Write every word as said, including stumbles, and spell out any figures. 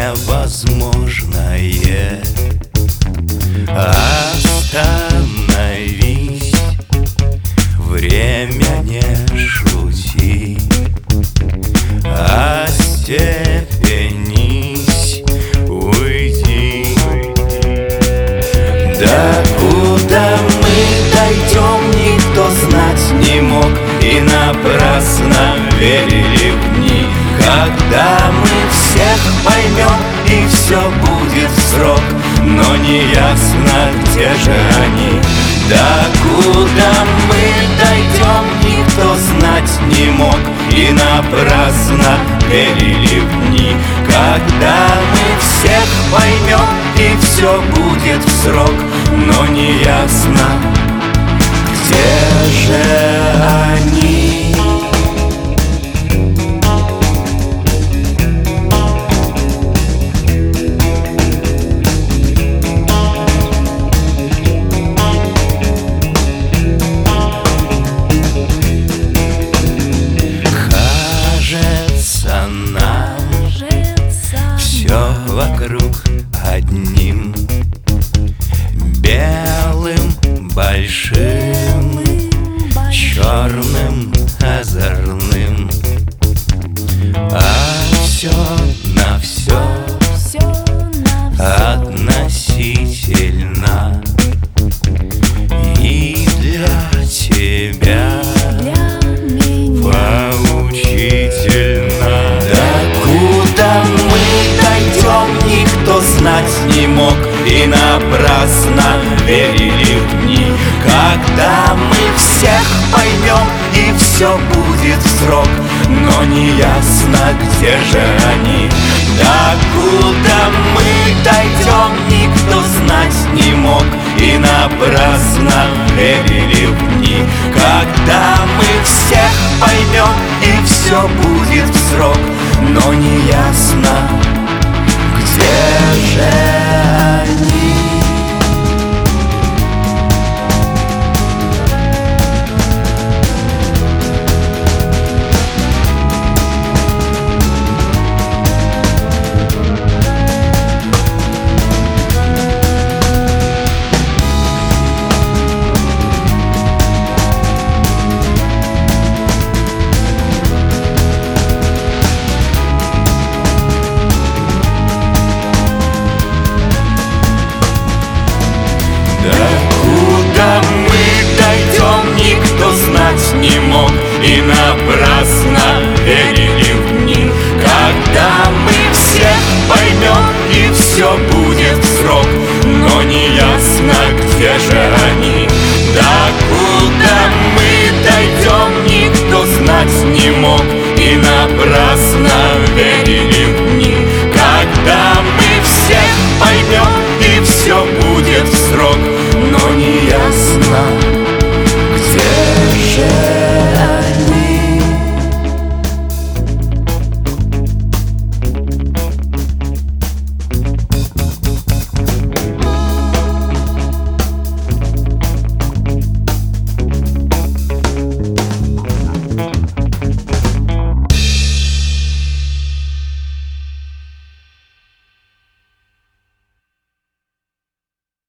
невозможное. Остановись, время не шути, остепенись, уйди. Да куда мы дойдем, никто знать не мог, и напрасно верили в дни, когда мы всех поймем, и все будет в срок, но не ясно, где же они. Да куда мы дойдем, никто знать не мог, и напрасно верили в дни, когда мы всех поймем, и все будет в срок, но не ясно, где же они. Все вокруг одним белым, большим, черным, озорным, а все на все относительно, и для тебя поучительно. Да куда мы дойдем, никто знать не мог, и напрасно верили в дни, когда мы всех поймем, и все будет в срок, но не ясно, где же они. Да куда мы дойдем, никто знать не мог, и напрасно верили в дни, когда мы всех поймем, и все будет в срок, но не ясно, где же они. Да куда мы дойдем, никто знать не мог, и напрасно верили в дни, когда мы всех поймем, и все будет в срок, но не ясно, где же они. Да куда мы дойдем, никто знать не мог, и напрасно верили в